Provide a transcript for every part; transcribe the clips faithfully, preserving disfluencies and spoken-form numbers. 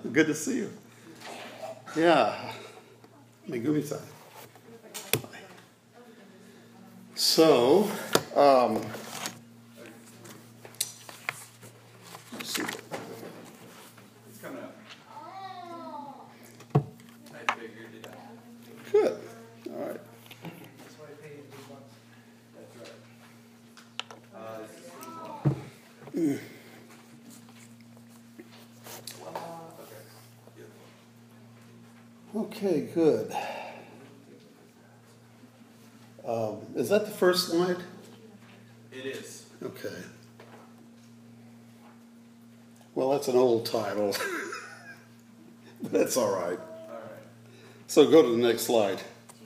Good to see you. Yeah. Megumi-san. So, um, let's see. It's coming up. I figured it out. Good. All right. That's why I paid two bucks. That's right. Uh, this is Mm. Okay, good. Um, is that the first slide? It is. Okay. Well, that's an old title. But that's all right. All right. So go to the next slide.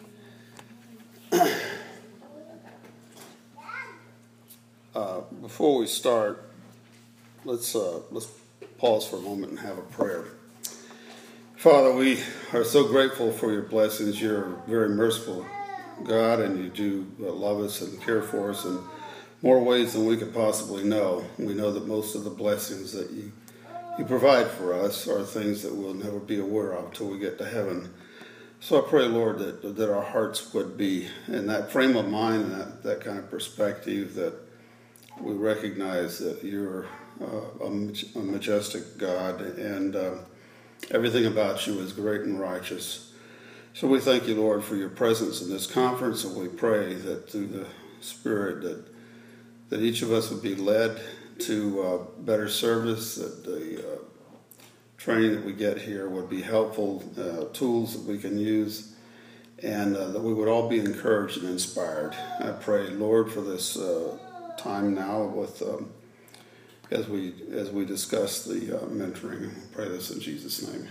Uh, before we start, let's uh, let's pause for a moment and have a prayer. Father, we are so grateful for your blessings. You're very merciful, God, and you do love us and care for us in more ways than we could possibly know. We know that most of the blessings that you you provide for us are things that we'll never be aware of until we get to heaven. So I pray, Lord, that that our hearts would be in that frame of mind and that, that kind of perspective, that we recognize that you're uh, a, a majestic God, and uh, everything about you is great and righteous. So we thank you, Lord, for your presence in this conference, and we pray that through the Spirit that that each of us would be led to uh, better service, that the uh, training that we get here would be helpful, uh, tools that we can use, and uh, that we would all be encouraged and inspired. I pray, Lord, for this uh, time now with um, as we as we discuss the uh, mentoring. I pray this in Jesus' name,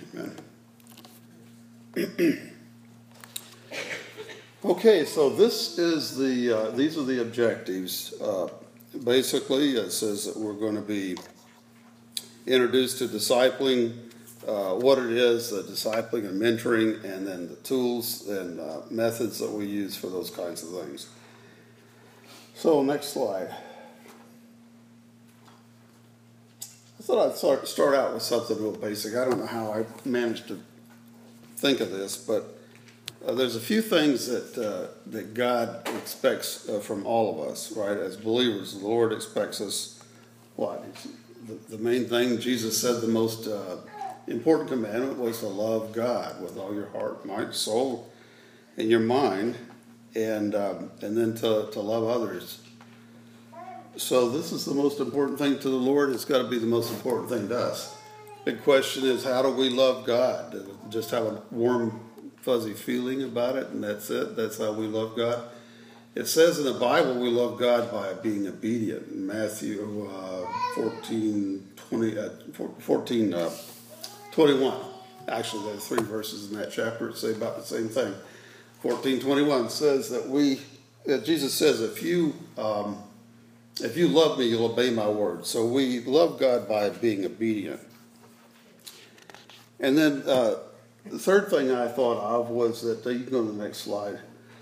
amen. Okay, so this is the uh, these are the objectives. Uh, basically, it says that we're going to be introduced to discipling, uh, what it is, the discipling and mentoring, and then the tools and uh, methods that we use for those kinds of things. So, next slide. I thought I'd start, start out with something real basic. I don't know how I managed to think of this, but uh, there's a few things that uh, that God expects uh, from all of us, right? As believers, the Lord expects us, what? The, the main thing, Jesus said the most uh, important commandment was to love God with all your heart, mind, soul, and your mind, and um, and then to, to love others. So this is the most important thing to the Lord. It's got to be the most important thing to us. Big question is, how do we love God? Just have a warm, fuzzy feeling about it, and that's it? That's how we love God? It says in the Bible we love God by being obedient. In Matthew uh, fourteen, twenty, uh, fourteen uh, twenty-one. Actually, there are three verses in that chapter that say about the same thing. fourteen twenty-one says that we, uh, Jesus says, if you... Um, If you love me, you'll obey my word. So we love God by being obedient. And then uh, the third thing I thought of was that, uh, you can go to the next slide,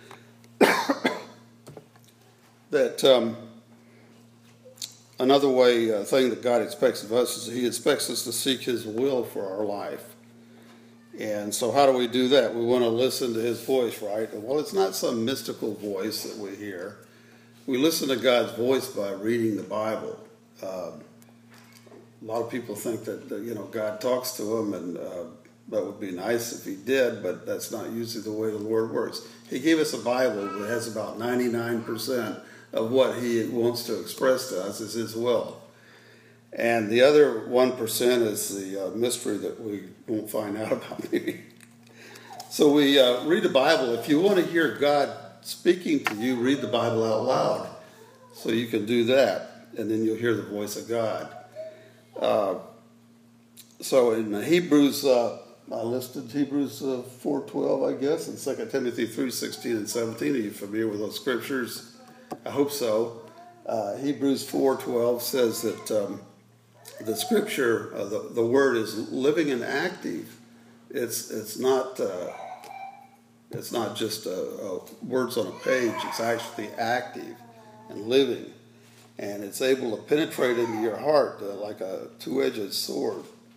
that um, another way, uh, thing that God expects of us is he expects us to seek his will for our life. And so how do we do that? We want to listen to his voice, right? Well, it's not some mystical voice that we hear. We listen to God's voice by reading the Bible. Um, a lot of people think that, that you know God talks to them, and uh, that would be nice if he did, but that's not usually the way the Lord works. He gave us a Bible that has about ninety-nine percent of what he wants to express to us is his will. And the other one percent is the uh, mystery that we won't find out about maybe. So we uh, read the Bible. If you want to hear God speaking to you, read the Bible out loud. So you can do that, and then you'll hear the voice of God. Uh, so in Hebrews, uh, I listed Hebrews uh, four twelve, I guess, and Second Timothy three sixteen and seventeen. Are you familiar with those scriptures? I hope so. Uh, Hebrews four twelve says that um, the scripture, uh, the, the word is living and active. It's it's not... Uh, It's not just uh, uh, words on a page. It's actually active and living. And it's able to penetrate into your heart uh, like a two-edged sword.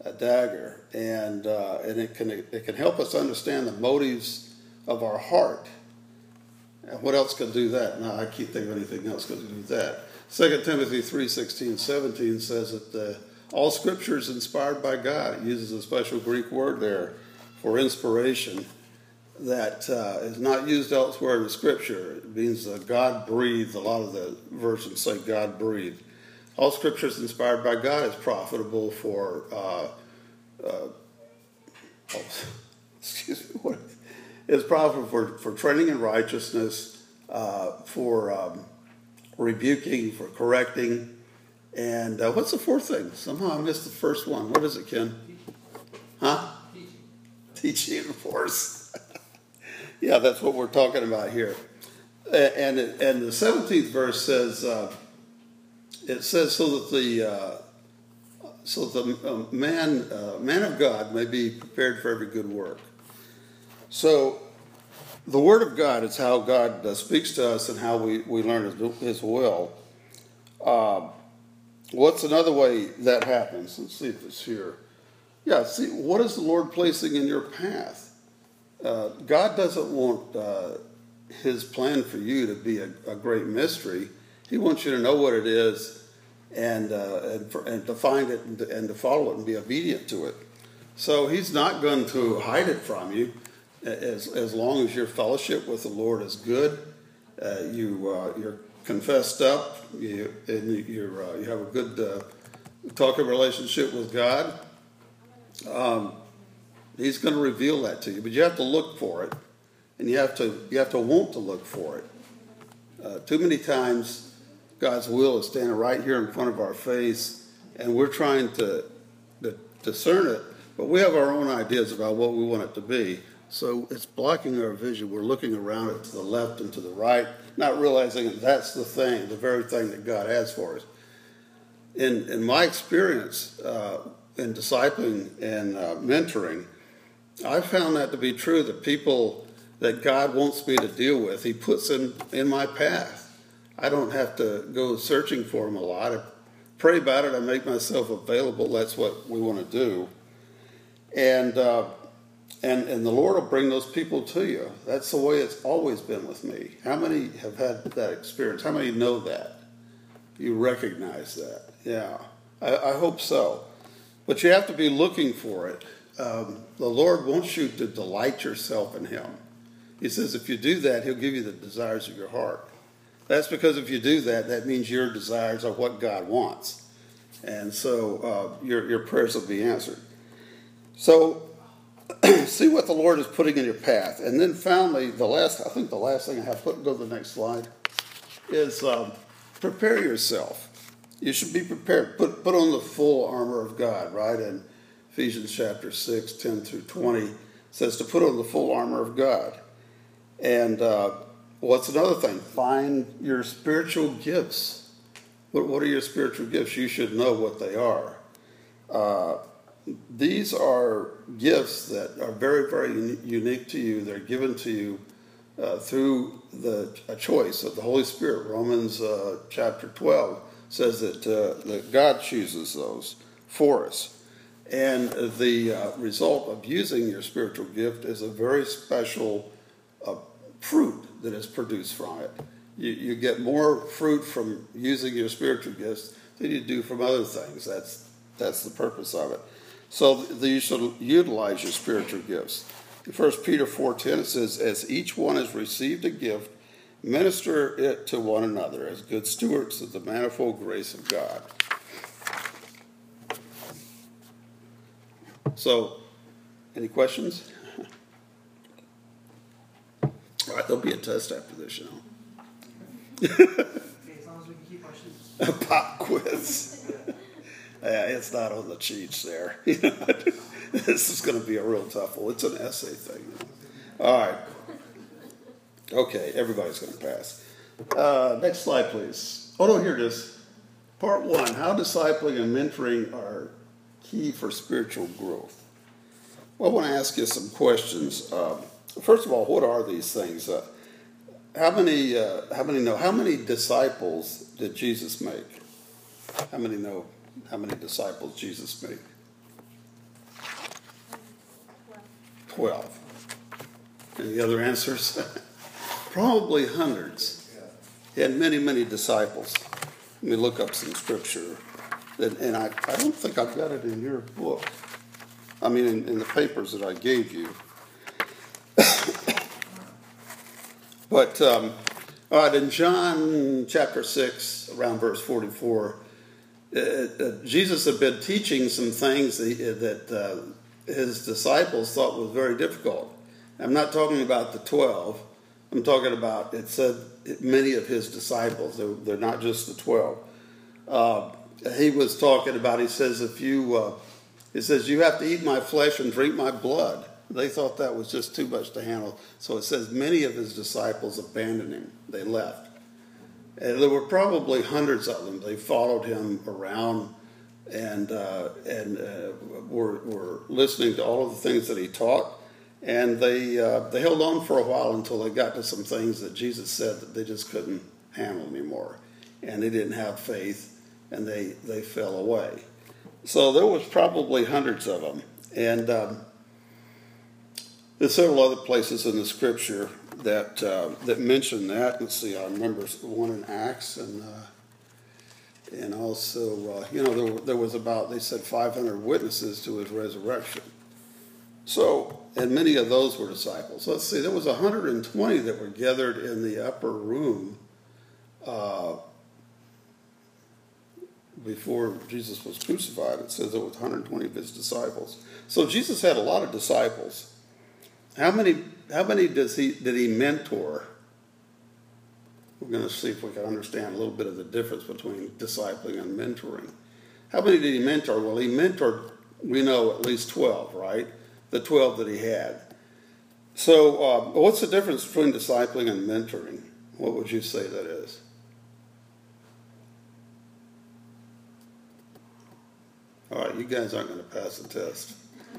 a dagger, and uh, and it can it can help us understand the motives of our heart. And what else can do that? No, I can't think of anything else that can do that. Second Timothy three sixteen, seventeen says that the, all Scripture is inspired by God. It uses a special Greek word there for inspiration that uh, is not used elsewhere in the Scripture. It means uh, God breathed. A lot of the versions say God breathed. All Scripture is inspired by God. It's profitable for, uh, uh, oh, excuse me, what? It's profitable for, for training in righteousness, uh, for um, rebuking, for correcting. And uh, what's the fourth thing? Somehow I missed the first one. What is it, Ken? Huh? Teaching, of course. Yeah, that's what we're talking about here. And and the seventeenth verse says, uh, it says so that the uh, so that the uh, man uh, man of God may be prepared for every good work. So the Word of God is how God uh, speaks to us and how we, we learn his, his will. Uh, what's another way that happens? Let's see if it's here. Yeah, see, what is the Lord placing in your path? Uh, God doesn't want uh, his plan for you to be a, a great mystery. He wants you to know what it is and uh, and, for, and to find it and to, and to follow it and be obedient to it. So he's not going to hide it from you as as long as your fellowship with the Lord is good. Uh, you uh, you're confessed up. You and you're uh, you have a good uh, talking relationship with God. Um, he's going to reveal that to you, but you have to look for it, and you have to you have to want to look for it. Uh, too many times, God's will is standing right here in front of our face, and we're trying to, to discern it, but we have our own ideas about what we want it to be. So it's blocking our vision. We're looking around it to the left and to the right, not realizing that that's the thing, the very thing that God has for us. In in my experience uh, in discipling and uh, mentoring, I found that to be true. The people that God wants me to deal with, he puts in, in my path. I don't have to go searching for them a lot. I pray about it. I make myself available. That's what we want to do. And uh, and and the Lord will bring those people to you. That's the way it's always been with me. How many have had that experience? How many know that? You recognize that? Yeah, I, I hope so. But you have to be looking for it. Um, the Lord wants you to delight yourself in him. He says if you do that, he'll give you the desires of your heart. That's because if you do that, that means your desires are what God wants. And so uh, your, your prayers will be answered. So see what the Lord is putting in your path. And then finally, the last, I think the last thing I have, put, go to the next slide, is um, prepare yourself. You should be prepared. Put, put on the full armor of God, right? And Ephesians chapter six, ten through twenty says to put on the full armor of God. And uh, what's another thing? Find your spiritual gifts. What, what are your spiritual gifts? You should know what they are. Uh, these are gifts that are very, very uni- unique to you. They're given to you uh, through the a choice of the Holy Spirit. Romans uh, chapter twelve says that, uh, that God chooses those for us. And the uh, result of using your spiritual gift is a very special uh, fruit that is produced from it. You, you get more fruit from using your spiritual gifts than you do from other things. That's that's the purpose of it. So the, you should utilize your spiritual gifts. In First Peter four ten it says, as each one has received a gift, minister it to one another as good stewards of the manifold grace of God. So, any questions? All right, there'll be a test after this, you know. Okay, as long as we can keep our shoes. A pop quiz. Yeah, it's not on the cheats there. This is going to be a real tough one. It's an essay thing. All right. Okay, everybody's going to pass. Uh, next slide, please. Oh, no, here it is. Part one, how discipling and mentoring are key for spiritual growth. Well, I want to ask you some questions. Uh, first of all, what are these things? Uh, how many? Uh, how many know? How many disciples did Jesus make? How many know? How many disciples Jesus made? twelve? Any other answers? Probably hundreds. He had many, many disciples. Let me look up some scripture. And, and I, I don't think I've got it in your book. I mean, in, in the papers that I gave you. But, um, all right, in John chapter six, around verse forty-four, uh, uh, Jesus had been teaching some things that, that uh, his disciples thought was very difficult. I'm not talking about the twelve. I'm talking about, it said, many of his disciples. They're, they're not just the twelve. Uh, he was talking about, he says, if you, uh, he says, you have to eat my flesh and drink my blood. They thought that was just too much to handle. So it says many of his disciples abandoned him. They left. And there were probably hundreds of them. They followed him around and uh, and uh, were, were listening to all of the things that he taught. And they uh, they held on for a while until they got to some things that Jesus said that they just couldn't handle anymore. And they didn't have faith, and they, they fell away. So there was probably hundreds of them. And um, there's several other places in the scripture that uh, that mention that. Let's see, I remember one in Acts, and uh, and also, uh, you know, there, there was about, they said five hundred witnesses to his resurrection. So, and many of those were disciples. Let's see, there was one hundred twenty that were gathered in the upper room uh, before Jesus was crucified. It says there was one hundred twenty of his disciples. So Jesus had a lot of disciples. How many? How many does he did he mentor? We're going to see if we can understand a little bit of the difference between discipling and mentoring. How many did he mentor? Well, he mentored, we know, at least twelve, right? The twelve that he had. So, uh, what's the difference between discipling and mentoring? What would you say that is? All right, you guys aren't going to pass the test.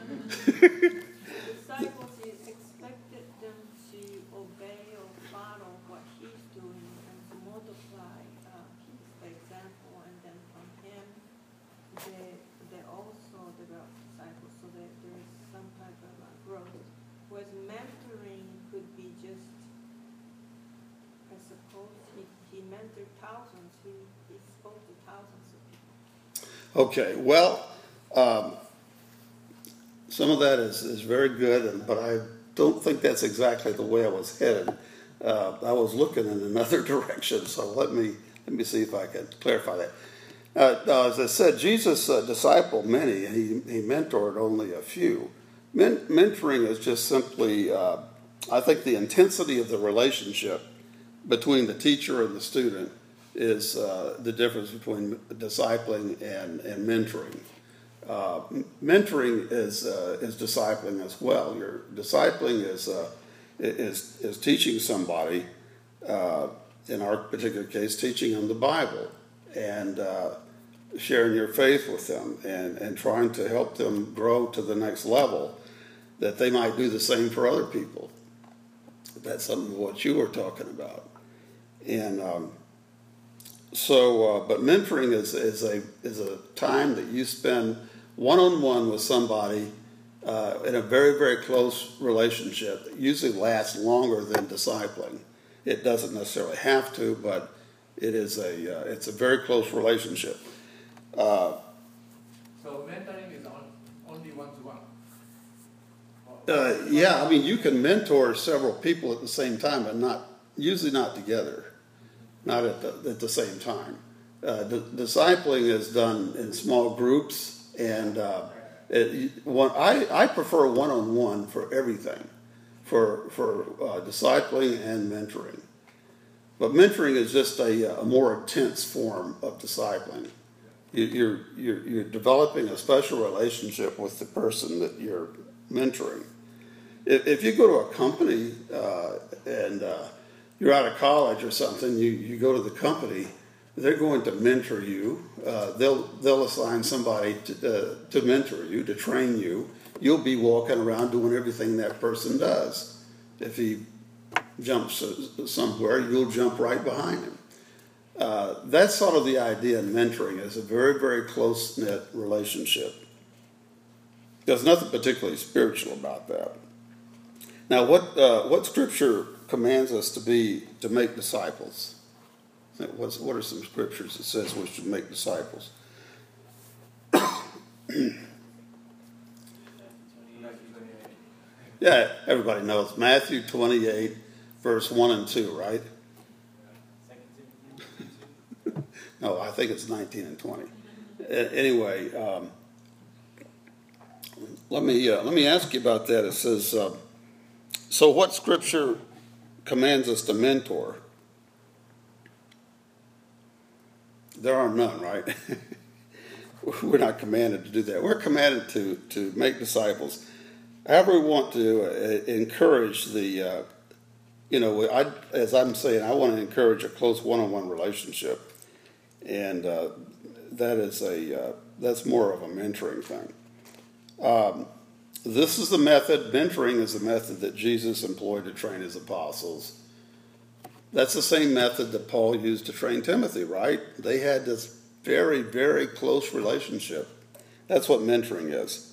Disciples, he expected them to obey or follow what he's doing and to multiply. Uh, he's the example, and then from him, they they also develop disciples, so that there is some type of uh, growth. Whereas mentoring could be just, I suppose, he, he mentored thousands. He, he spoke to thousands of people. Okay, well, um, some of that is, is very good, and, but I don't think that's exactly the way I was headed. Uh, I was looking in another direction, so let me let me see if I can clarify that. Uh, uh, as I said, Jesus uh, discipled many, and he, he mentored only a few. Men- mentoring is just simply, uh, I think, the intensity of the relationship between the teacher and the student is uh, the difference between discipling and, and mentoring. Uh, mentoring is uh, is discipling as well. Your discipling is uh, is is teaching somebody, uh, in our particular case, teaching them the Bible and uh, sharing your faith with them and, and trying to help them grow to the next level, that they might do the same for other people. That's something of what you were talking about. And um, so, uh, but mentoring is is a is a time that you spend one-on-one with somebody uh, in a very, very close relationship that usually lasts longer than discipling. It doesn't necessarily have to, but it is a uh, it's a very close relationship. Uh, So mentoring is on, only one-to-one? uh, yeah, I mean, you can mentor several people at the same time, but not usually not together, not at the, at the same time. Uh, the, discipling is done in small groups. And uh, it, one, I, I prefer one-on-one for everything, for for uh, discipling and mentoring. But mentoring is just a, a more intense form of discipling. You, you're, you're you're developing a special relationship with the person that you're mentoring. If, if you go to a company uh, and uh, you're out of college or something, you, you go to the company. They're going to mentor you. Uh, they'll they'll assign somebody to, uh, to mentor you, to train you. You'll be walking around doing everything that person does. If he jumps somewhere, you'll jump right behind him. Uh, that's sort of the idea in mentoring. It's a very, very close-knit relationship. There's nothing particularly spiritual about that. Now, what uh, what scripture commands us to be to make disciples? What's, what are some scriptures that says we should make disciples? Yeah, everybody knows Matthew twenty-eight, verse one and two, right? No, I think it's nineteen and twenty. Anyway, um, let me uh, let me ask you about that. It says, uh, so what scripture commands us to mentor? There are none, right? We're not commanded to do that. We're commanded to to make disciples. However, we want to uh, encourage the, uh, you know, I, as I'm saying, I want to encourage a close one-on-one relationship, and uh, that is a uh, that's more of a mentoring thing. Um, this is the method. Mentoring is the method that Jesus employed to train his apostles. That's the same method that Paul used to train Timothy, right? They had this very, very close relationship. That's what mentoring is.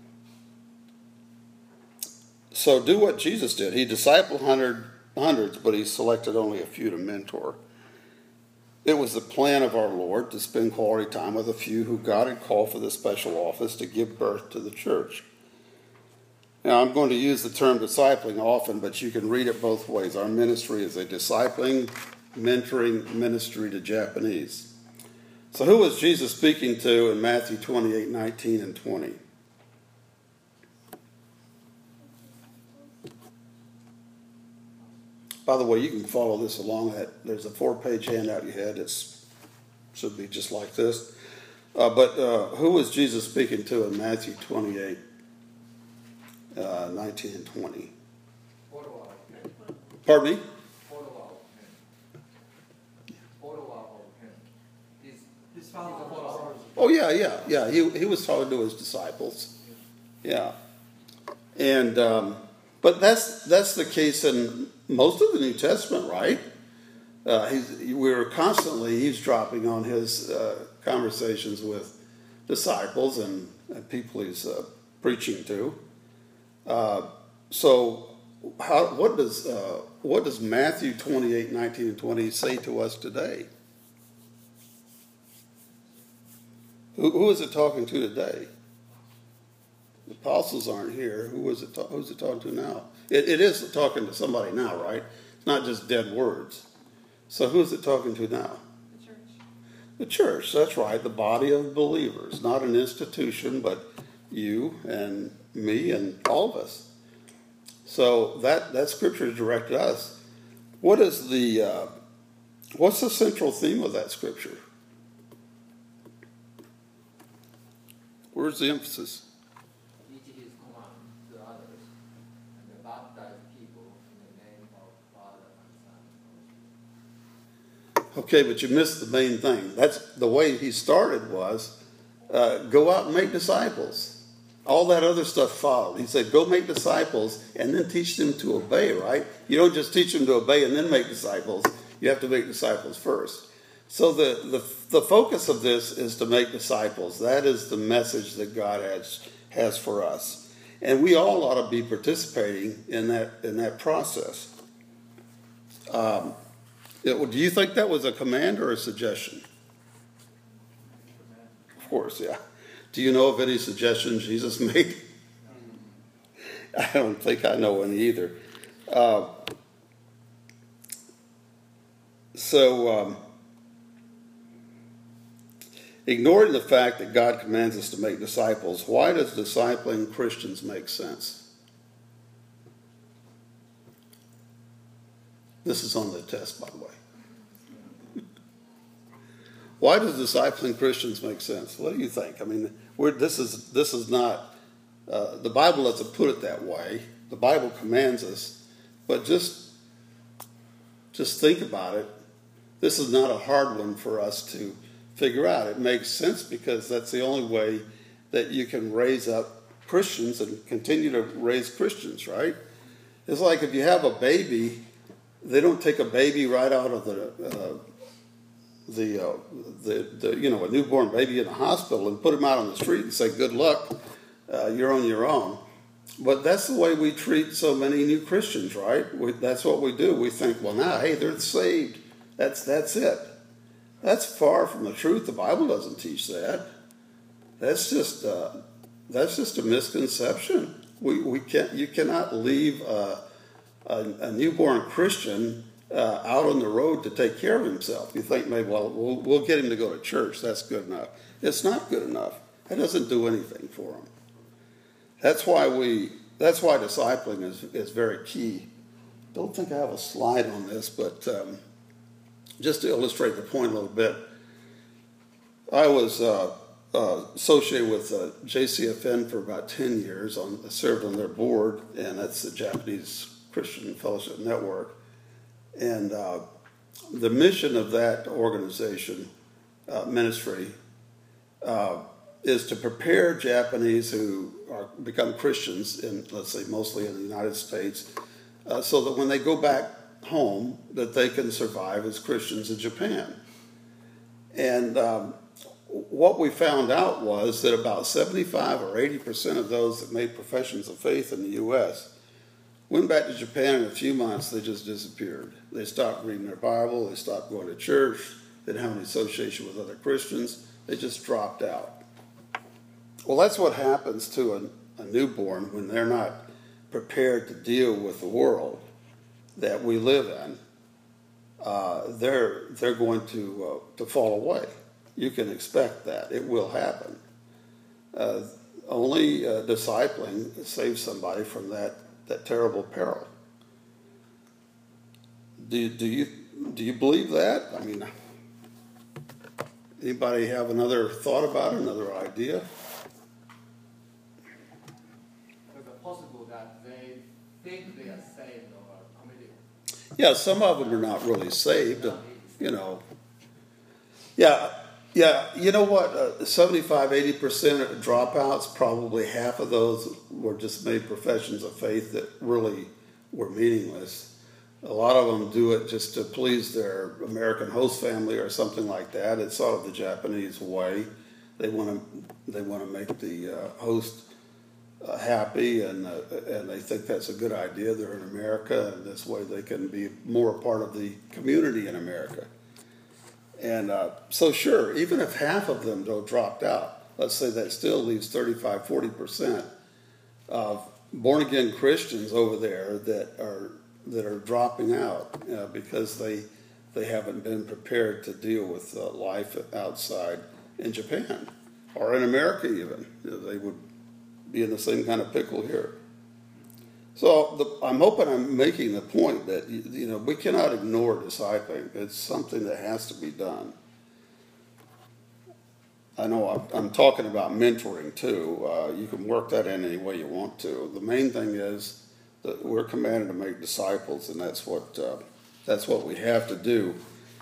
So do what Jesus did. He discipled hundred, hundreds, but he selected only a few to mentor. It was the plan of our Lord to spend quality time with a few who God had called for this special office to give birth to the church. Now, I'm going to use the term discipling often, but you can read it both ways. Our ministry is a discipling, mentoring ministry to Japanese. So who was Jesus speaking to in Matthew twenty-eight, nineteen, and twenty? By the way, you can follow this along. There's a four-page handout you had. It should be just like this. Uh, but uh, who was Jesus speaking to in Matthew twenty-eight, uh, nineteen, and twenty? Pardon me? Oh, yeah, yeah, yeah. He, he was talking to his disciples. Yeah. And, um, but that's, that's the case in most of the New Testament, right? Uh, he's, we were constantly eavesdropping on his uh, conversations with disciples and, and people he's uh, preaching to. Uh, so, how, what does uh, what does Matthew twenty-eight, nineteen, and twenty say to us today? Who, who is it talking to today? The apostles aren't here. Who is it? Ta- who's it talking to now? It, it is talking to somebody now, right? It's not just dead words. So who is it talking to now? The church. The church, that's right. The body of believers. Not an institution, but you and me and all of us. So that, that scripture is directed at us. What is the, uh, what's the central theme of that scripture? Where's the emphasis? Each his command to others, and baptize people in the name of Father and Son. Okay, but you missed the main thing. That's the way he started was, uh, go out and make disciples. All that other stuff followed. He said, go make disciples and then teach them to obey, right? You don't just teach them to obey and then make disciples. You have to make disciples first. So the, the, the focus of this is to make disciples. That is the message that God has, has for us. And we all ought to be participating in that, in that process. Um, it, do you think that was a command or a suggestion? Of course, yeah. Do you know of any suggestions Jesus made? I don't think I know any either. Uh, so, um, ignoring the fact that God commands us to make disciples, why does discipling Christians make sense? This is on the test, by the way. Why does discipling Christians make sense? What do you think? I mean, we're, this is this is not, uh, the Bible doesn't put it that way. The Bible commands us, but just, just think about it. This is not a hard one for us to figure out. It makes sense because that's the only way that you can raise up Christians and continue to raise Christians, right? It's like if you have a baby, they don't take a baby right out of the... Uh, The, uh, the the you know a newborn baby in a hospital and put him out on the street and say good luck, uh, you're on your own. but that's the way we treat so many new Christians, right? We, that's what we do. We think, well, now, hey, they're saved. That's that's it. That's far from the truth. The Bible doesn't teach that. That's just uh, that's just a misconception. We we can't. You cannot leave a, a, a newborn Christian uh, out on the road to take care of himself. You think maybe, well, well, we'll get him to go to church. That's good enough. It's not good enough. That doesn't do anything for him. That's why we. That's why discipling is is very key. Don't think I have a slide on this, but um, just to illustrate the point a little bit, I was uh, uh, associated with uh, J C F N for about ten years. On I served on their board, and that's the Japanese Christian Fellowship Network. And uh, the mission of that organization, uh, ministry, uh, is to prepare Japanese who are become Christians in, let's say, mostly in the United States, uh, so that when they go back home, that they can survive as Christians in Japan. And um, what we found out was that about seventy-five or eighty percent of those that made professions of faith in the U S went back to Japan in a few months. They just disappeared. They stopped reading their Bible. They stopped going to church. They didn't have any association with other Christians. They just dropped out. Well, that's what happens to a, a newborn when they're not prepared to deal with the world that we live in. Uh, they're they're going to uh, to fall away. You can expect that. It will happen. Uh, only uh, discipling saves somebody from that, that terrible peril. Do, do you do you believe that? I mean, anybody have another thought about it, another idea? Is it possible that they think they are saved or committed? Yeah, some of them are not really saved, you know. Yeah, yeah, you know what, uh, seventy-five, eighty percent of dropouts, probably half of those were just made professions of faith that really were meaningless. A lot of them do it just to please their American host family or something like that. It's sort of the Japanese way. They want to they want to make the uh, host uh, happy, and uh, and they think that's a good idea. They're in America, and this way they can be more a part of the community in America. And uh, so sure, even if half of them though dropped out, let's say that still leaves thirty-five, forty percent of born-again Christians over there that are that are dropping out uh, because they they haven't been prepared to deal with uh, life outside in Japan or in America even. You know, they would be in the same kind of pickle here. So the, I'm hoping I'm making the point that you, you know we cannot ignore discipling. It's something that has to be done. I know I'm, I'm talking about mentoring too. Uh, you can work that in any way you want to. The main thing is that we're commanded to make disciples, and that's what uh, that's what we have to do.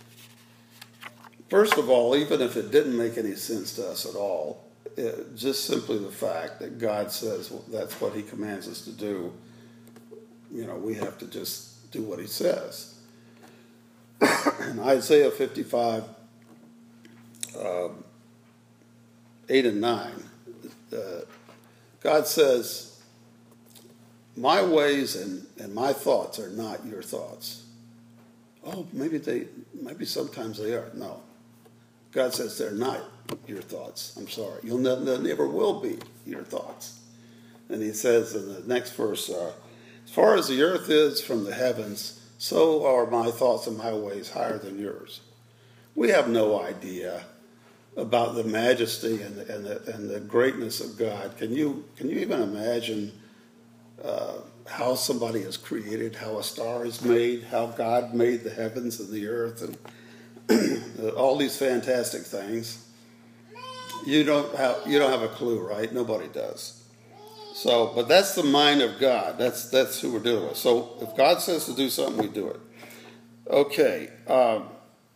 First of all, even if it didn't make any sense to us at all, it, just simply the fact that God says well, that's what He commands us to do. You know, we have to just do what He says. In Isaiah fifty-five, uh, eight and nine, uh, God says, "My ways and, and my thoughts are not your thoughts." Oh, maybe they, maybe sometimes they are. No. God says they're not your thoughts. I'm sorry. You'll never, they never will be your thoughts. And He says in the next verse, uh, as far as the earth is from the heavens, so are my thoughts and my ways higher than yours. We have no idea about the majesty and the, and the, and the greatness of God. Can you, can you even imagine uh, how somebody is created, how a star is made, how God made the heavens and the earth, and all these fantastic things? You don't have, you don't have a clue, right? Nobody does. So, but that's the mind of God. That's that's who we're dealing with. So, if God says to do something, we do it. Okay. Um,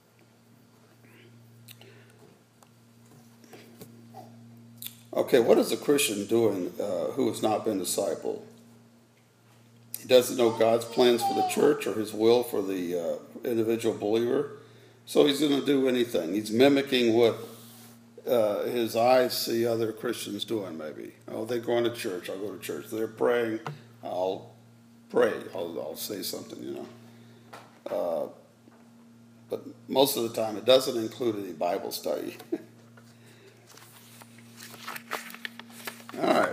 okay. What is a Christian doing uh, who has not been discipled? He doesn't know God's plans for the church or His will for the uh, individual believer, so he's going to do anything. He's mimicking what uh, his eyes see other Christians doing maybe. Oh, they're going to church, I'll go to church. They're praying, I'll pray, I'll, I'll say something, you know. Uh, but most of the time it doesn't include any Bible study. All right.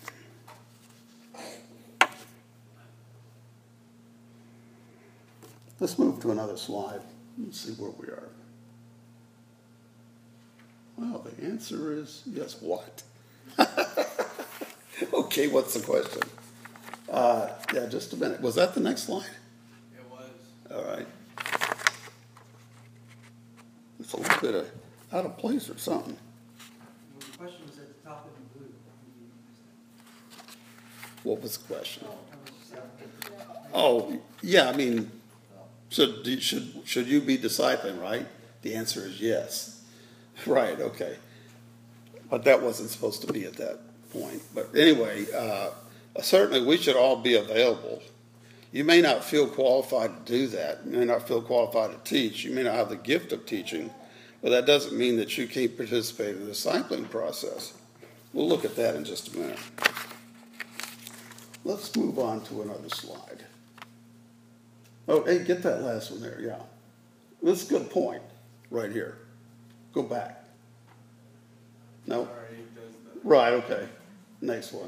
Let's move to another slide and see where we are. Well, the answer is yes, what? Okay, what's the question? Uh, yeah, just a minute. Was that the next slide? It was. All right. It's a little bit of out of place or something. Well, the question was at the top in blue. What was the question? That was seven. Oh, yeah, I mean, should, should, should you be discipling, right? The answer is yes. Right, okay. But that wasn't supposed to be at that point. But anyway, uh, certainly we should all be available. You may not feel qualified to do that. You may not feel qualified to teach. You may not have the gift of teaching. But that doesn't mean that you can't participate in the discipling process. We'll look at that in just a minute. Let's move on to another slide. Oh, hey, get that last one there, yeah. This is a good point right here. Go back. No? Sorry, it does the. Right, okay. Next one.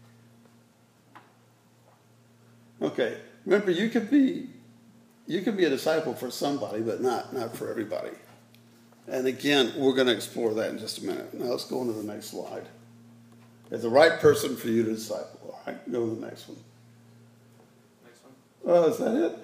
Okay. Remember, you could be you could be a disciple for somebody, but not, not for everybody. And again, we're going to explore that in just a minute. Now let's go on to the next slide. Is the right person for you to disciple? All right, go to the next one. Next one. Oh, is that it?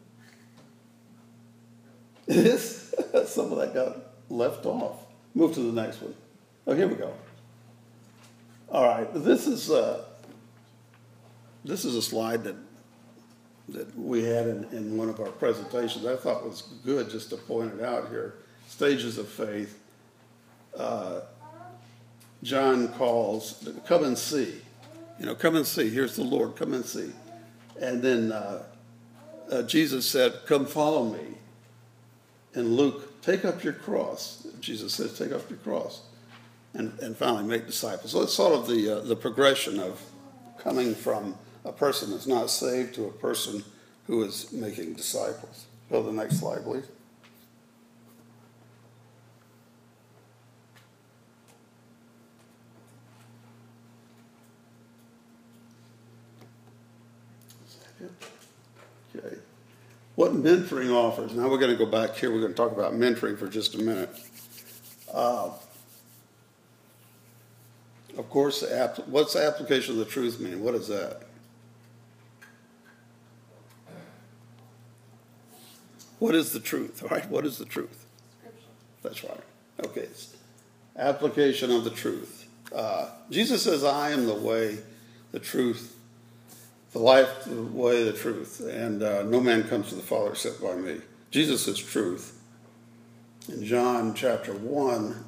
It is? Some of that got left off. Move to the next one. Oh, here we go. All right, this is uh, this is a slide that that we had in, in one of our presentations. I thought was good just to point it out here. Stages of faith. Uh, John calls, come and see. You know, come and see. Here's the Lord. Come and see. And then uh, uh, Jesus said, come follow me. In Luke, take up your cross. Jesus says, take up your cross. And, and finally make disciples. So it's sort of the, uh, the progression of coming from a person that's not saved to a person who is making disciples. Go to the next slide, please. Okay. What mentoring offers? Now we're going to go back here. We're going to talk about mentoring for just a minute. Uh, of course, what's the application of the truth mean? What is that? What is the truth? All right, what is the truth? Scripture. That's right. Okay. Application of the truth. Uh, Jesus says, I am the way, the truth, the life, the way, the truth, and uh, no man comes to the Father except by me. Jesus is truth. In John chapter one,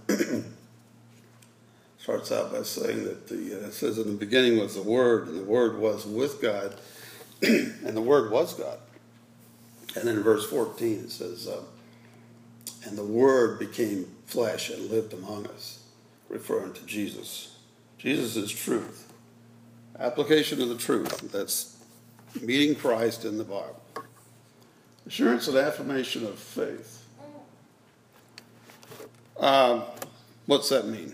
starts out by saying that the, uh, it says, in the beginning was the Word, and the Word was with God, and the Word was God. And then in verse fourteen it says, uh, and the Word became flesh and lived among us, referring to Jesus. Jesus is truth. Application of the truth. That's meeting Christ in the Bible. Assurance and affirmation of faith. Um, what's that mean?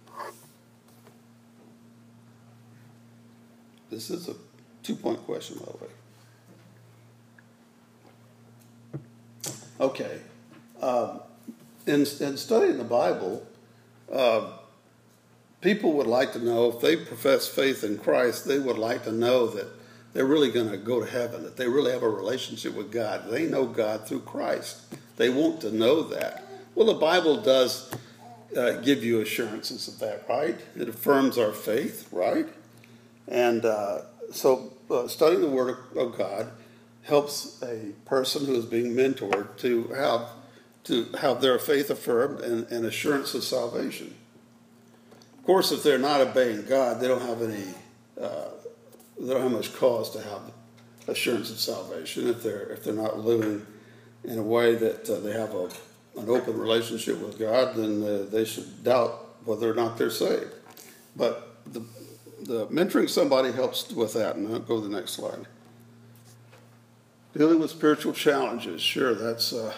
This is a two-point question, by the way. Okay. Um, in, in studying the Bible, uh, people would like to know, if they profess faith in Christ, they would like to know that they're really going to go to heaven, that they really have a relationship with God. They know God through Christ. They want to know that. Well, the Bible does uh, give you assurances of that, right? It affirms our faith, right? And uh, so uh, studying the Word of God helps a person who is being mentored to have to have their faith affirmed and, and assurance of salvation. Of course, if they're not obeying God, they don't have any, uh, they don't have much cause to have assurance of salvation if they're if they're not living in a way that uh, they have a, an open relationship with God, then uh, they should doubt whether or not they're saved. But the, the mentoring somebody helps with that. And I'll go to the next slide. Dealing with spiritual challenges. Sure, that's, uh,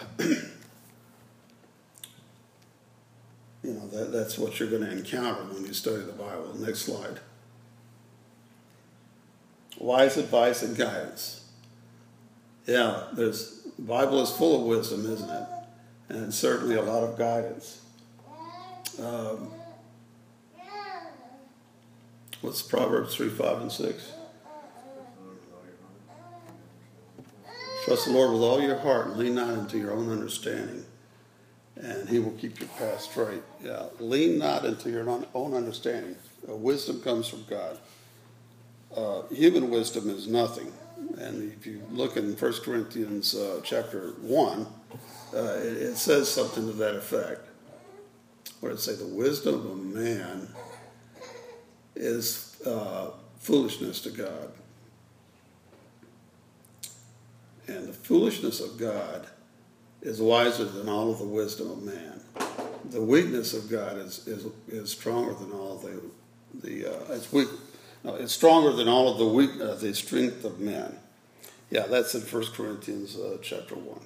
you know, that, that's what you're going to encounter when you study the Bible. Next slide. Wise advice and guidance. Yeah, there's, the Bible is full of wisdom, isn't it? And certainly a lot of guidance. Um, what's Proverbs three, five, and six? Trust the Lord with all your heart and lean not into your own understanding, and he will keep your path straight. Yeah, lean not into your own understanding. Uh, wisdom comes from God. Uh, human wisdom is nothing. And if you look in First Corinthians uh, chapter one, uh, it, it says something to that effect. Where it say the wisdom of a man is uh, foolishness to God. And the foolishness of God is wiser than all of the wisdom of man. The weakness of God is is, is stronger than all the the uh, it's weak. No, it's stronger than all of the weak uh, the strength of men. Yeah, that's in First Corinthians uh, chapter one.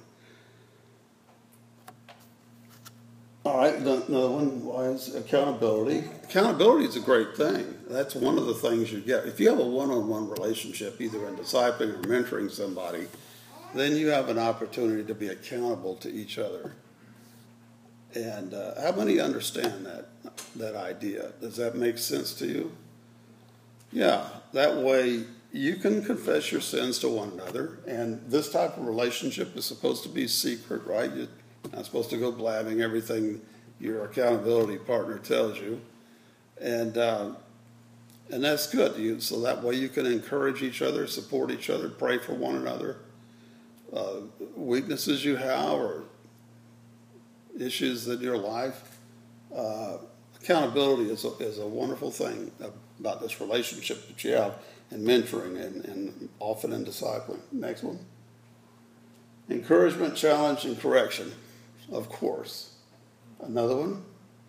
All right, another one was accountability. Accountability is a great thing. That's one of the things you get. If you have a one-on-one relationship, either in discipling or mentoring somebody, then you have an opportunity to be accountable to each other. And uh, how many understand that that idea? Does that make sense to you? Yeah, that way you can confess your sins to one another. And this type of relationship is supposed to be secret, right? You're not supposed to go blabbing everything your accountability partner tells you. And uh, and that's good. You, so that way you can encourage each other, support each other, pray for one another. Uh, weaknesses you have or issues in your life. Uh, accountability is a, is a wonderful thing about this relationship that you have in mentoring and, and often in discipling. Next one. Encouragement, challenge, and correction, of course. Another one.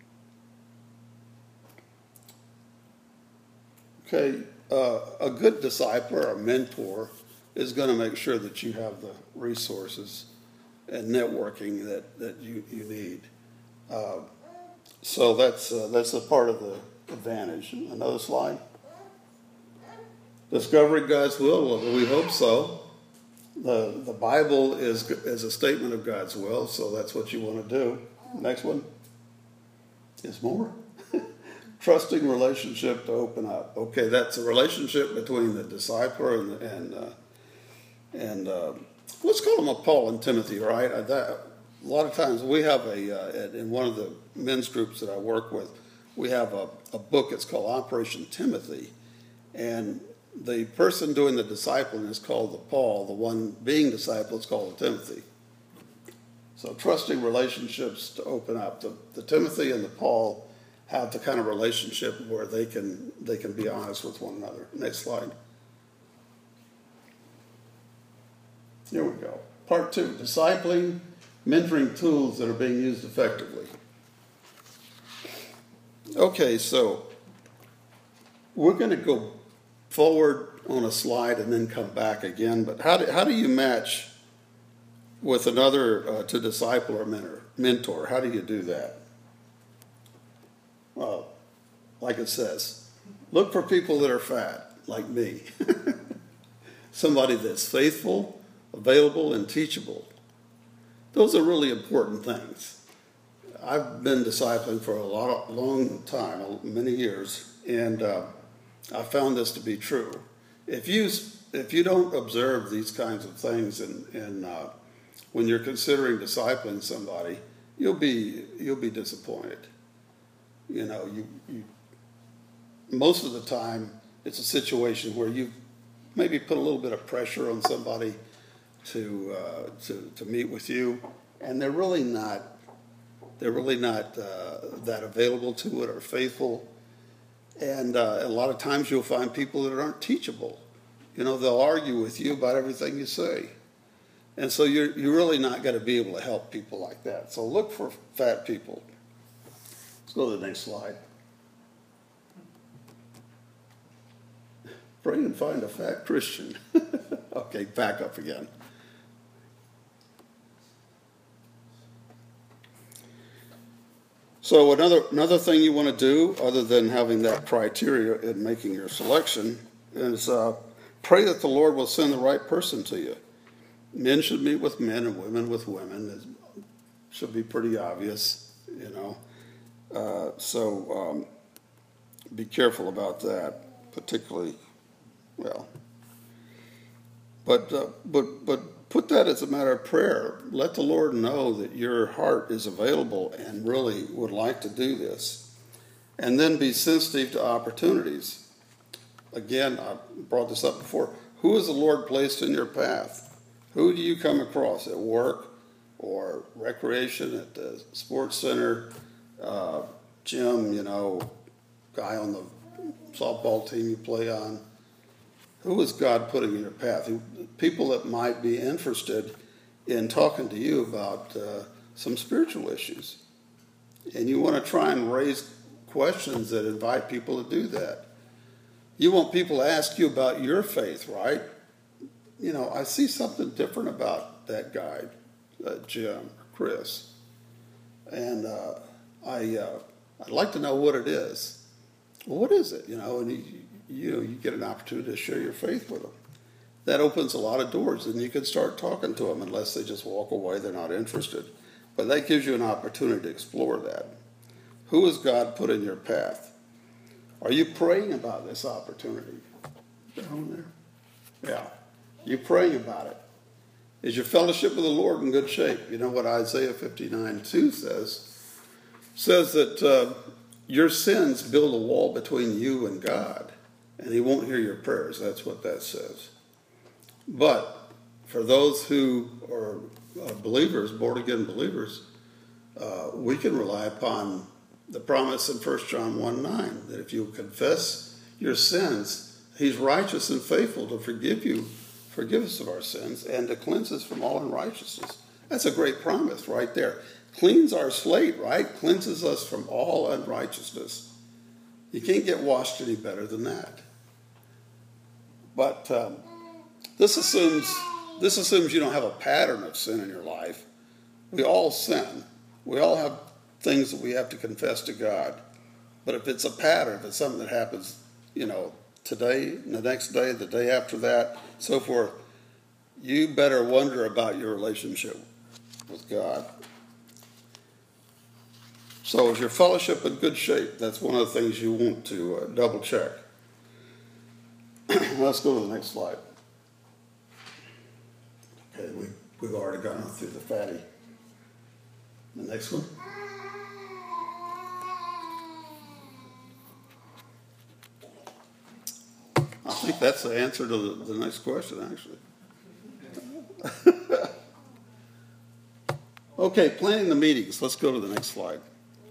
Okay, uh, a good discipler or mentor is going to make sure that you have the resources and networking that, that you, you need. Uh, so that's uh, that's a part of the advantage. Another slide. Discovering God's will, we hope so. The, the Bible is, is a statement of God's will, so that's what you want to do. Next one. Is more. Trusting relationship to open up. Okay, that's a relationship between the discipler and, and uh, And uh, let's call them a Paul and Timothy, right? I, that, a lot of times we have a, uh, in one of the men's groups that I work with, we have a, a book, it's called Operation Timothy. And the person doing the discipling is called the Paul, the one being discipled is called the Timothy. So trusting relationships to open up. The, the Timothy and the Paul have the kind of relationship where they can they can be honest with one another. Next slide. Here we go. Part two, discipling, mentoring tools that are being used effectively. Okay, so we're going to go forward on a slide and then come back again, but how do, how do you match with another uh, to disciple or mentor, mentor? How do you do that? Well, like it says, look for people that are fat, like me. Somebody that's faithful, available, and teachable. Those are really important things. I've been discipling for a lot, long time, many years, and uh, I found this to be true. If you if you don't observe these kinds of things, and and uh, when you're considering discipling somebody, you'll be you'll be disappointed. You know, you, you most of the time it's a situation where you maybe put a little bit of pressure on somebody to uh, to to meet with you, and they're really not they're really not uh, that available to it or faithful. And uh, a lot of times you'll find people that aren't teachable. You know, they'll argue with you about everything you say. And so you're, you're really not going to be able to help people like that. So look for fat people. Let's go to the next slide. Pray and find a fat Christian. Okay, back up again. So another another thing you want to do, other than having that criteria in making your selection, is uh, pray that the Lord will send the right person to you. Men should meet with men and women with women. It should be pretty obvious, you know. Uh, so um, be careful about that, particularly, well. But, uh, but, but put that as a matter of prayer. Let the Lord know that your heart is available and really would like to do this. And then be sensitive to opportunities. Again, I brought this up before. Who has the Lord placed in your path? Who do you come across at work or recreation, at the sports center, uh, gym, you know, guy on the softball team you play on? Who is God putting in your path? People that might be interested in talking to you about uh, some spiritual issues. And you want to try and raise questions that invite people to do that. You want people to ask you about your faith, right? You know, I see something different about that guy, uh, Jim, Chris. And uh, I, uh, I'd like to know what it is. Well, what is it? You know, and you, you know, you get an opportunity to share your faith with them. That opens a lot of doors, and you can start talking to them unless they just walk away, they're not interested. But that gives you an opportunity to explore that. Who has God put in your path? Are you praying about this opportunity? Down there? Yeah. You praying about it. Is your fellowship with the Lord in good shape? You know what Isaiah fifty-nine two says? Says that uh, your sins build a wall between you and God, and he won't hear your prayers. That's what that says. But for those who are uh, believers, born-again believers, uh, we can rely upon the promise in First John one nine, that if you confess your sins, he's righteous and faithful to forgive you, forgive us of our sins, and to cleanse us from all unrighteousness. That's a great promise right there. Cleans our slate, right? Cleanses us from all unrighteousness. You can't get washed any better than that. But um, this assumes this assumes you don't have a pattern of sin in your life. We all sin. We all have things that we have to confess to God. But if it's a pattern, if it's something that happens, you know, today, the next day, the day after that, so forth, you better wonder about your relationship with God. So is your fellowship in good shape? That's one of the things you want to uh, double check. Let's go to the next slide. Okay, we, we've already gone through the fatty. The next one. I think that's the answer to the, the next question, actually. Okay, planning the meetings. Let's go to the next slide.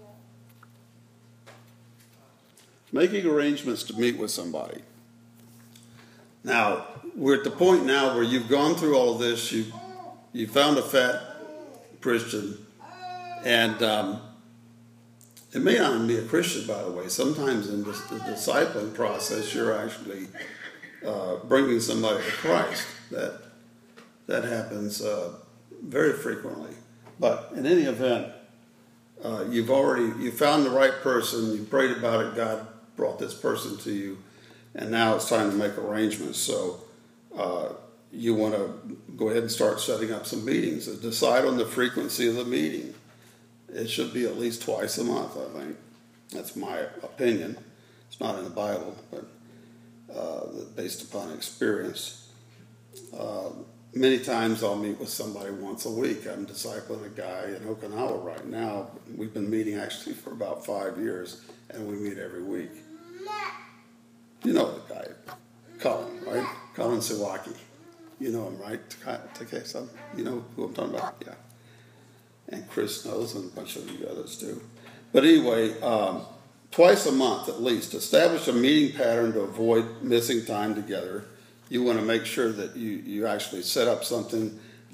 Making arrangements to meet with somebody. Now, we're at the point now where you've gone through all of this. You you found a fat Christian, and um, it may not even be a Christian, by the way. Sometimes in this, the discipling process, you're actually uh, bringing somebody to Christ. That that happens uh, very frequently. But in any event, uh, you've already you found the right person. You prayed about it. God brought this person to you, and now it's time to make arrangements. So uh, you want to go ahead and start setting up some meetings. Decide on the frequency of the meeting. It should be at least twice a month, I think. That's my opinion. It's not in the Bible, but uh, based upon experience. Uh, many times I'll meet with somebody once a week. I'm discipling a guy in Okinawa right now. We've been meeting actually for about five years, and we meet every week. You know the guy, Colin, right? Colin Sawaki. You know him, right? Take-san? You know who I'm talking about? Yeah. And Chris knows, and a bunch of you others do. But anyway, um, twice a month at least, establish a meeting pattern to avoid missing time together. You want to make sure that you, you actually set up something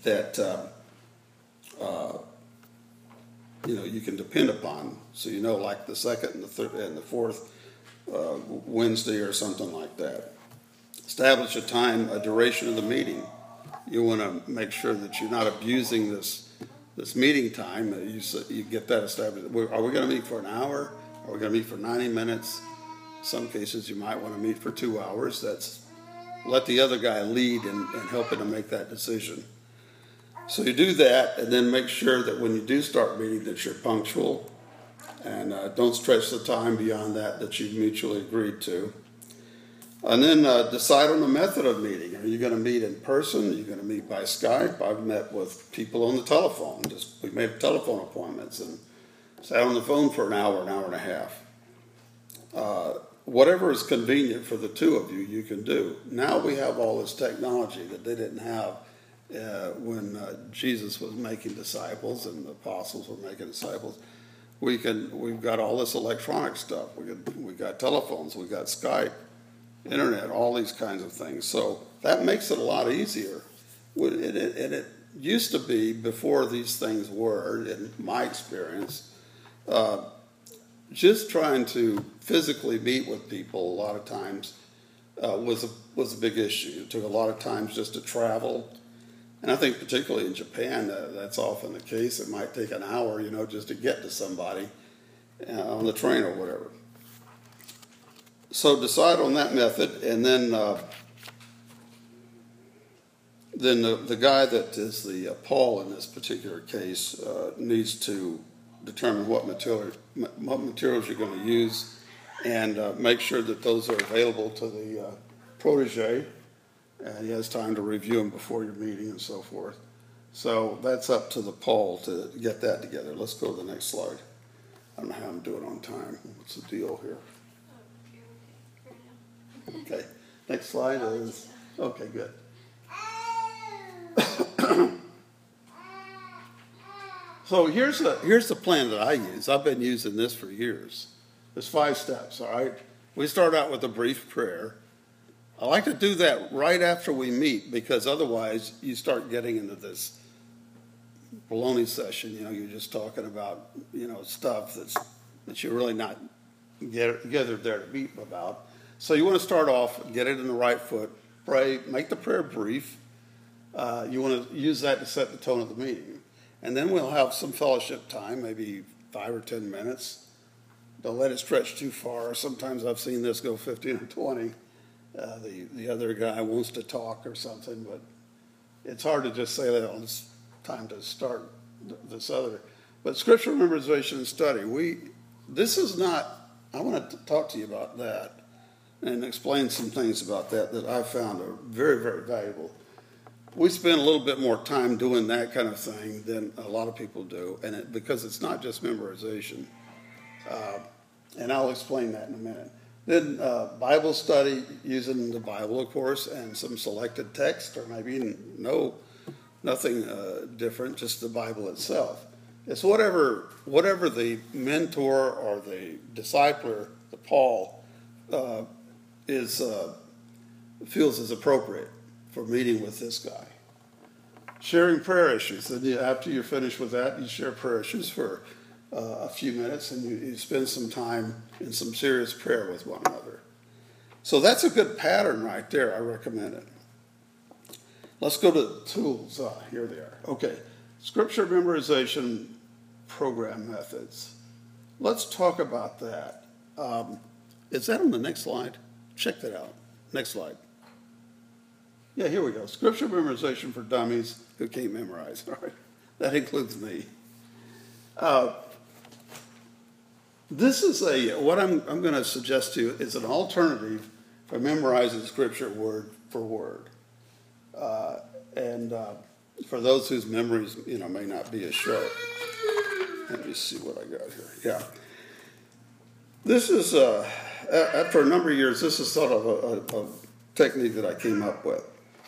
that uh, uh, you know you can depend upon. So you know, like the second and the third and the fourth uh, Wednesday or something like that. Establish a time, a duration of the meeting. You want to make sure that you're not abusing this this meeting time. You you get that established. Are we going to meet for an hour? Are we going to meet for ninety minutes? In some cases, you might want to meet for two hours. That's let the other guy lead and, and help him to make that decision. So you do that, and then make sure that when you do start meeting, that you're punctual, and uh, don't stretch the time beyond that that you've mutually agreed to. And then uh, decide on the method of meeting. Are you going to meet in person? Are you going to meet by Skype? I've met with people on the telephone. Just we made telephone appointments and sat on the phone for an hour, an hour and a half. Uh, whatever is convenient for the two of you, you can do. Now we have all this technology that they didn't have uh, when uh, Jesus was making disciples and the apostles were making disciples. We can. We've got all this electronic stuff. We got we got telephones. We got Skype. Internet, all these kinds of things. So that makes it a lot easier. And it, it, it used to be, before these things were, in my experience, uh, just trying to physically meet with people a lot of times uh, was, a, was a big issue. It took a lot of times just to travel. And I think particularly in Japan, uh, that's often the case. It might take an hour, you know, just to get to somebody uh, on the train or whatever. So decide on that method, and then uh, then the, the guy that is the uh, Paul in this particular case uh, needs to determine what material what materials you're going to use, and uh, make sure that those are available to the uh, protege, and he has time to review them before your meeting and so forth. So that's up to the Paul to get that together. Let's go to the next slide. I don't know how I'm doing on time. What's the deal here? Okay, next slide is, okay, good. So here's the, here's the plan that I use. I've been using this for years. There's five steps, all right? We start out with a brief prayer. I like to do that right after we meet, because otherwise you start getting into this baloney session. You know, you're just talking about, you know, stuff that's that you're really not get, gathered there to meet about. So you want to start off, get it in the right foot, pray, make the prayer brief. Uh, you want to use that to set the tone of the meeting. And then we'll have some fellowship time, maybe five or ten minutes. Don't let it stretch too far. Sometimes I've seen this go fifteen or twenty. Uh, the, the other guy wants to talk or something, but it's hard to just say that, oh, it's time to start this other. But scripture memorization and study, we, this is not, I want to talk to you about that and explain some things about that that I found are very, very valuable. We spend a little bit more time doing that kind of thing than a lot of people do, and it, because it's not just memorization. Uh, and I'll explain that in a minute. Then uh, Bible study, using the Bible, of course, and some selected text, or maybe no, nothing uh, different, just the Bible itself. It's whatever, whatever the mentor or the discipler, the Paul, uh, is uh, feels is appropriate for meeting with this guy. Sharing prayer issues. Then you, after you're finished with that, you share prayer issues for uh, a few minutes, and you, you spend some time in some serious prayer with one another. So that's a good pattern right there. I recommend it. Let's go to the tools. Ah, here they are. Okay. Scripture memorization program methods. Let's talk about that. Um, is that on the next slide? Check that out. Next slide. Yeah, here we go. Scripture memorization for dummies who can't memorize. All right. That includes me. Uh, this is a, what I'm, I'm going to suggest to you is an alternative for memorizing Scripture word for word. Uh, and uh, for those whose memories, you know, may not be as sharp. Let me see what I got here. Yeah. This is, uh, after a number of years, this is sort of a, a, a technique that I came up with.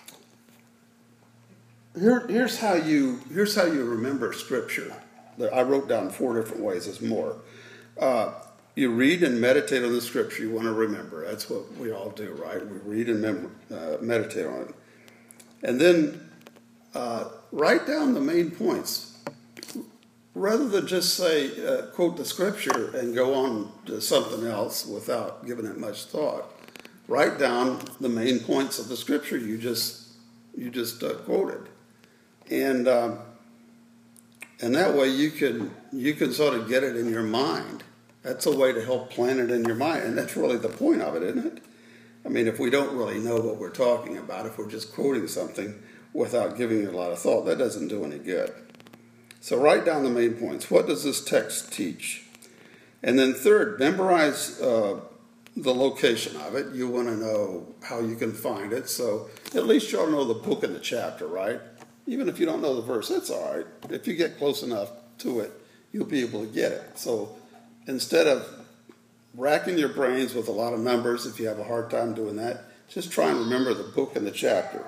Here, here's how you here's how you remember Scripture. I wrote down four different ways. There's more. Uh, you read and meditate on the Scripture you want to remember. That's what we all do, right? We read and mem- uh, meditate on it. And then uh, write down the main points. Rather than just say, uh, quote the scripture and go on to something else without giving it much thought, write down the main points of the scripture you just you just uh, quoted, and um, and that way you can you can sort of get it in your mind. That's a way to help plant it in your mind, and that's really the point of it, isn't it? I mean, if we don't really know what we're talking about, if we're just quoting something without giving it a lot of thought, that doesn't do any good. So write down the main points. What does this text teach? And then third, memorize uh, the location of it. You want to know how you can find it. So at least you ought to know the book and the chapter, right? Even if you don't know the verse, that's all right. If you get close enough to it, you'll be able to get it. So instead of racking your brains with a lot of numbers, if you have a hard time doing that, just try and remember the book and the chapter.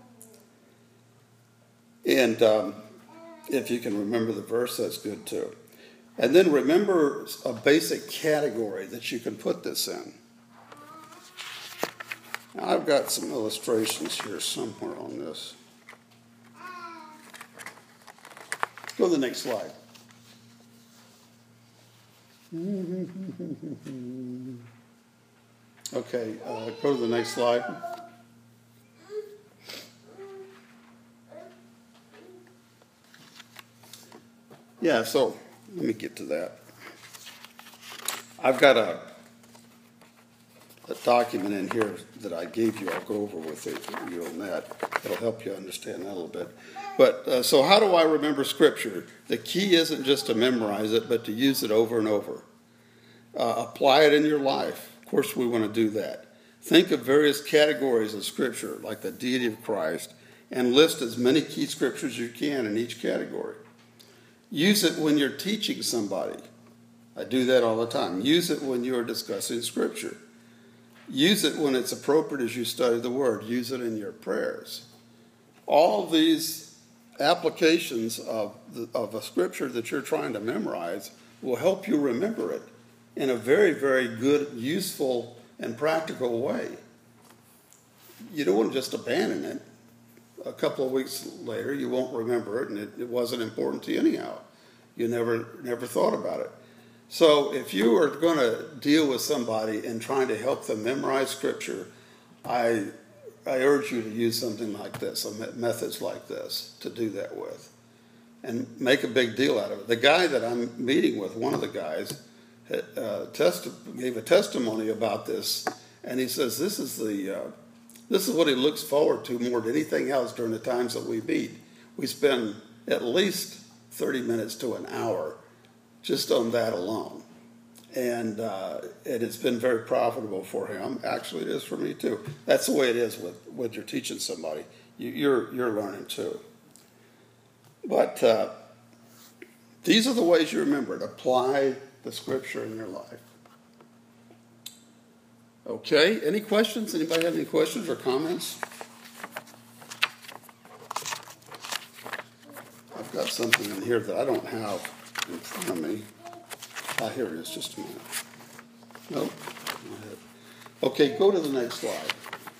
And um, if you can remember the verse, that's good too. And then remember a basic category that you can put this in. Now, I've got some illustrations here somewhere on this. Go to the next slide. Okay, uh, go to the next slide. Yeah, so let me get to that. I've got a, a document in here that I gave you. I'll go over with it, you on that. It'll help you understand that a little bit. But uh, so how do I remember Scripture? The key isn't just to memorize it, but to use it over and over. Uh, apply it in your life. Of course, we want to do that. Think of various categories of Scripture, like the deity of Christ, and list as many key Scriptures as you can in each category. Use it when you're teaching somebody. I do that all the time. Use it when you're discussing Scripture. Use it when it's appropriate as you study the Word. Use it in your prayers. All of these applications of, the, of a Scripture that you're trying to memorize will help you remember it in a very, very good, useful, and practical way. You don't want to just abandon it. A couple of weeks later, you won't remember it, and it, it wasn't important to you anyhow. You never, never thought about it. So if you are going to deal with somebody and trying to help them memorize Scripture, I, I urge you to use something like this, methods like this, to do that with. And make a big deal out of it. The guy that I'm meeting with, one of the guys, uh, testi- gave a testimony about this, and he says this is the... Uh, This is what he looks forward to more than anything else during the times that we meet. We spend at least thirty minutes to an hour just on that alone. And, uh, and it's been very profitable for him. Actually, it is for me too. That's the way it is with, when you're teaching somebody. You, you're, you're learning too. But uh, these are the ways you remember it. Apply the Scripture in your life. Okay, any questions? Anybody have any questions or comments? I've got something in here that I don't have in front of me. Ah, here it is, just a minute. Nope. Okay, go to the next slide.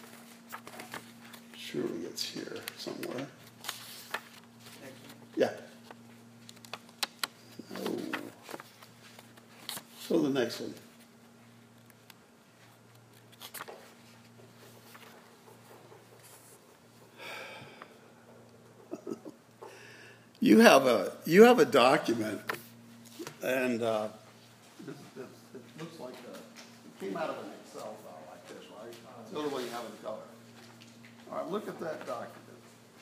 Surely it's here somewhere. Yeah. No. So the next one. You have a you have a document, and uh, this, this, it looks like a, it came out of an Excel file like this, right? It's the only way you have it in color. All right, look at that document.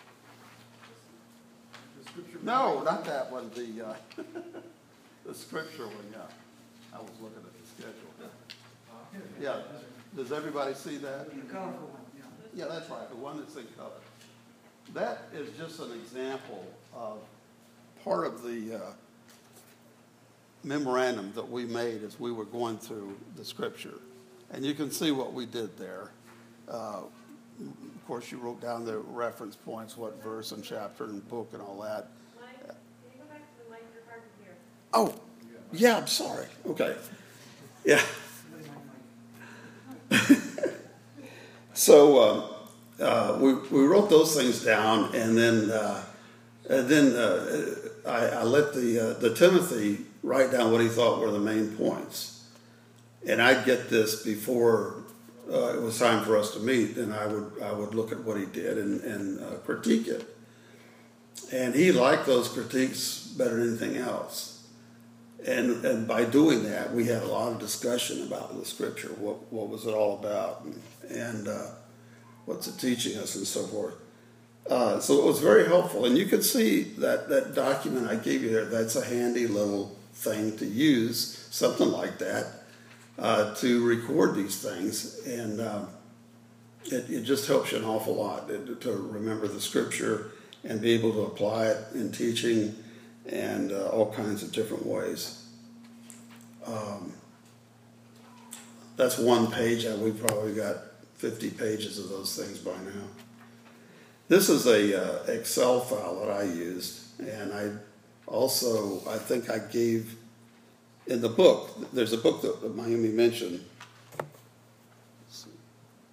The scripture. No, not that one. The uh, the scripture one. Yeah, I was looking at the schedule. Yeah. Does everybody see that? The colorful one, yeah. Yeah, that's right. The one that's in color. That is just an example of part of the uh, memorandum that we made as we were going through the Scripture. And you can see what we did there. Uh, of course, you wrote down the reference points, what verse and chapter and book and all that. Mike, can you go back to the mic? You're hard to hear. Oh, yeah, I'm sorry. Okay. Yeah. So, uh, uh, we, we wrote those things down, and then uh, and then uh, I, I let the uh, the Timothy write down what he thought were the main points, and I'd get this before uh, it was time for us to meet, and I would I would look at what he did and, and uh, critique it, and he liked those critiques better than anything else. And and by doing that, we had a lot of discussion about the scripture. What what was it all about, and, and uh, what's it teaching us, and so forth. Uh, so it was very helpful. And you can see that that document I gave you there. That's a handy little thing to use, something like that, uh, to record these things, and um, it it just helps you an awful lot to, to remember the scripture and be able to apply it in teaching. And uh, all kinds of different ways. Um, that's one page, and we've probably got fifty pages of those things by now. This is a uh, Excel file that I used, and I also, I think I gave, in the book, there's a book that, that Mayumi mentioned. Let's see.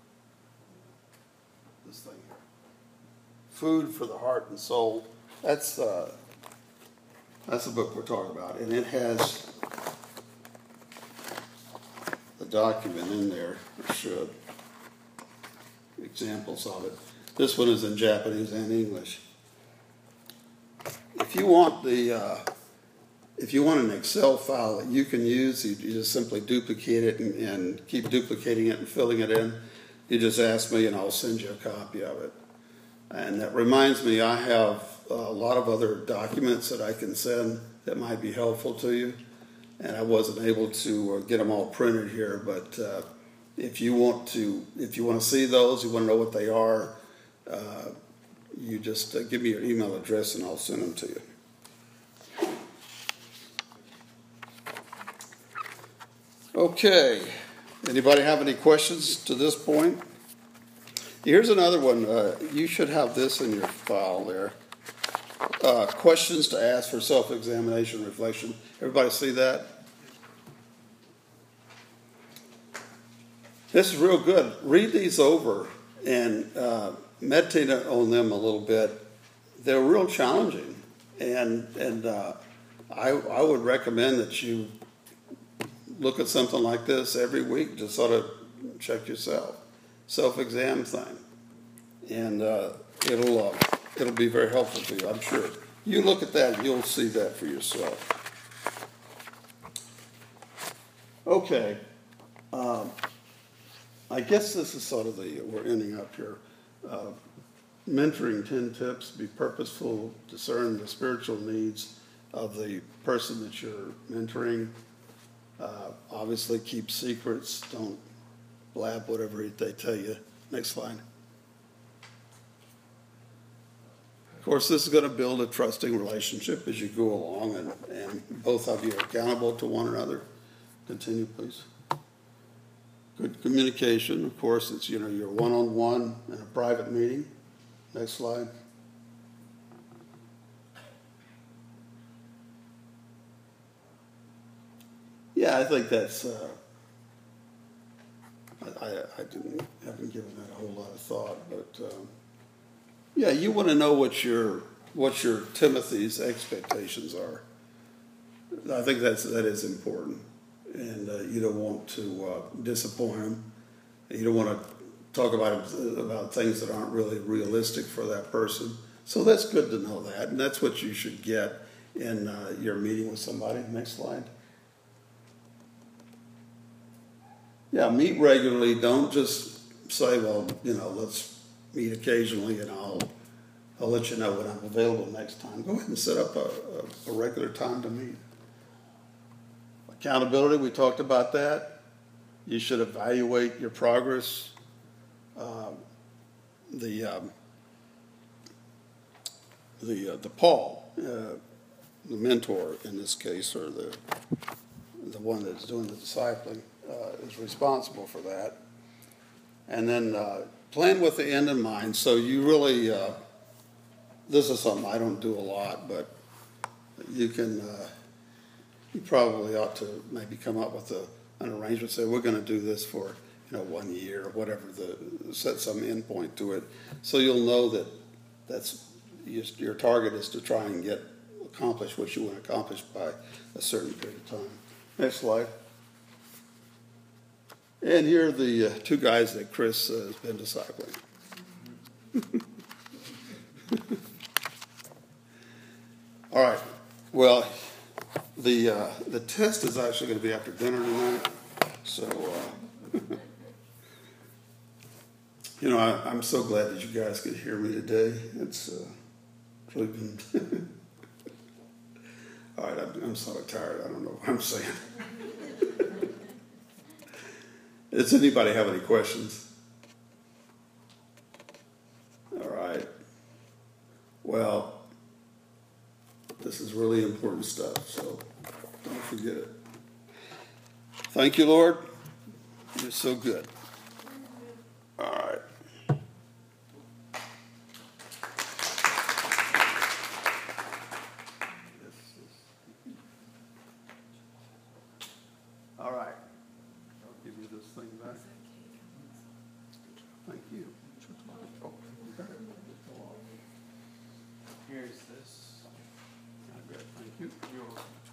This thing here. Food for the Heart and Soul. That's... Uh, That's the book we're talking about, and it has the document in there, or should, examples of it. This one is in Japanese and English. If you want the, uh, if you want an Excel file that you can use, you, you just simply duplicate it and, and keep duplicating it and filling it in. You just ask me, and I'll send you a copy of it. And that reminds me, I have a lot of other documents that I can send that might be helpful to you. And I wasn't able to get them all printed here, but uh, if you want to, if you want to see those, you want to know what they are, uh, you just uh, give me your email address and I'll send them to you. Okay. Anybody have any questions to this point? Here's another one. Uh, you should have this in your file there. Uh, questions to ask for self-examination, reflection. Everybody see that? This is real good. Read these over and uh, meditate on them a little bit. They're real challenging, and and uh, I I would recommend that you look at something like this every week. Just sort of check yourself, self-exam thing, and uh, it'll. Uh, It'll be very helpful to you, I'm sure. You look at that, you'll see that for yourself. Okay. Um, I guess this is sort of the, we're ending up here. Uh, mentoring ten tips, be purposeful, discern the spiritual needs of the person that you're mentoring. Uh, obviously, keep secrets. Don't blab whatever they tell you. Next slide. Of course, this is going to build a trusting relationship as you go along, and, and both of you are accountable to one another. Continue, please. Good communication. Of course, it's, you know, you're one-on-one in a private meeting. Next slide. Yeah, I think that's, uh, I, I, I didn't, haven't given that a whole lot of thought, but um, yeah, you want to know what your what your Timothy's expectations are. I think that's that is important, and uh, you don't want to uh, disappoint him. You don't want to talk about about things that aren't really realistic for that person. So that's good to know that, and that's what you should get in uh, your meeting with somebody. Next slide. Yeah, meet regularly. Don't just say, well, you know, let's meet occasionally, and I'll I'll let you know when I'm available next time. Go ahead and set up a, a, a regular time to meet. Accountability, we talked about that. You should evaluate your progress. Um, the um, the uh, the Paul, uh, the mentor in this case, or the the one that's doing the discipling, uh, is responsible for that. And then uh, plan with the end in mind. So you really, uh, this is something I don't do a lot, but you can, uh, you probably ought to maybe come up with a, an arrangement. Say, we're going to do this for you know, one year or whatever, the, set some endpoint to it. So you'll know that that's, your, your target is to try and get, accomplish what you want to accomplish by a certain period of time. Next slide. And here are the uh, two guys that Chris uh, has been discipling. All right. Well, the uh, the test is actually going to be after dinner tonight. So, uh, you know, I, I'm so glad that you guys could hear me today. It's uh, really been. All right, I'm, I'm sort of tired. I don't know what I'm saying. Does anybody have any questions? All right. Well, this is really important stuff, so don't forget it. Thank you, Lord. You're so good. All right. All right. I'll give you this thing back. Thank you. Oh, okay. Here's this. Thank you. You're